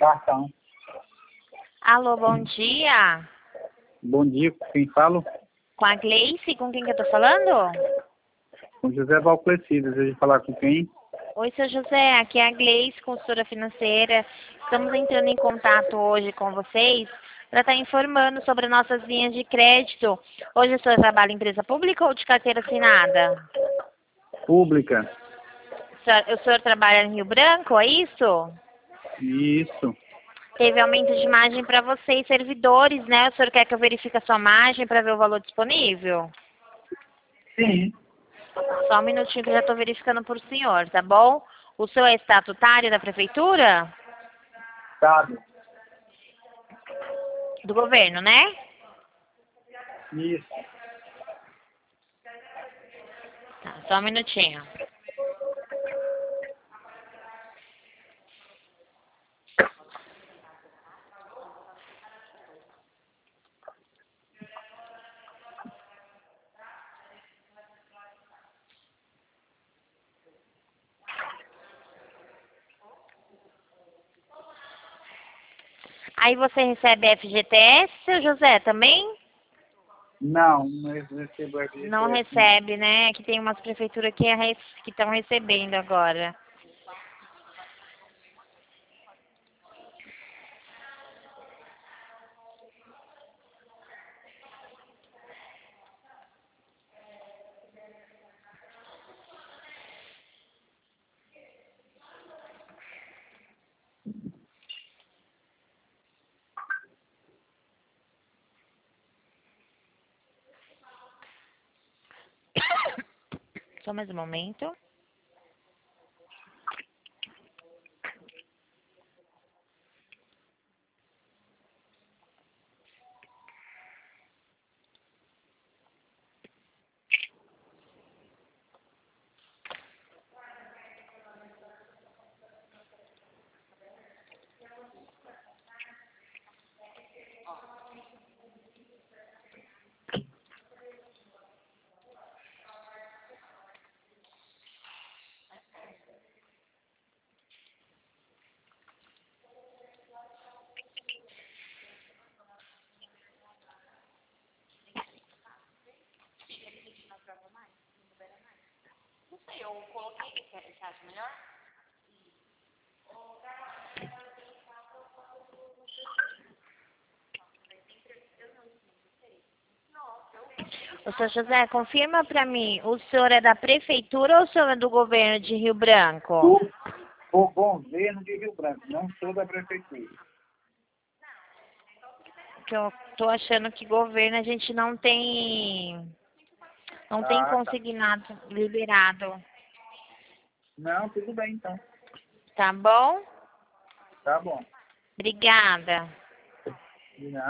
Cartão. Alô, bom dia. Bom dia, quem fala? Com a Gleice, com quem que eu tô falando? Com José Valcleci, deseja falar com quem? Oi, seu José, aqui é a Gleice, consultora financeira. Estamos entrando em contato hoje com vocês para estar informando sobre nossas linhas de crédito. Hoje o senhor trabalha em empresa pública ou de carteira assinada? Pública. O senhor trabalha em Rio Branco, é isso? Isso. Teve aumento de margem para vocês, servidores, né? O senhor quer que eu verifique a sua margem para ver o valor disponível? Sim. Só um minutinho que eu já estou verificando por senhor, tá bom? O senhor é estatutário da prefeitura? Estado. Do governo, né? Isso. Tá, só um minutinho. Aí você recebe FGTS, seu José, também? Não recebo aqui. Não recebe, né? Aqui tem umas prefeituras que estão recebendo agora. Só mais um momento. Ô, seu José, confirma para mim, o senhor é da prefeitura ou o senhor é do governo de Rio Branco? O governo de Rio Branco, não sou da prefeitura. Que eu tô achando que governo a gente não tem Ah, tá. consignado liberado. Não, tudo bem então. Tá bom? Tá bom. Obrigada. De nada.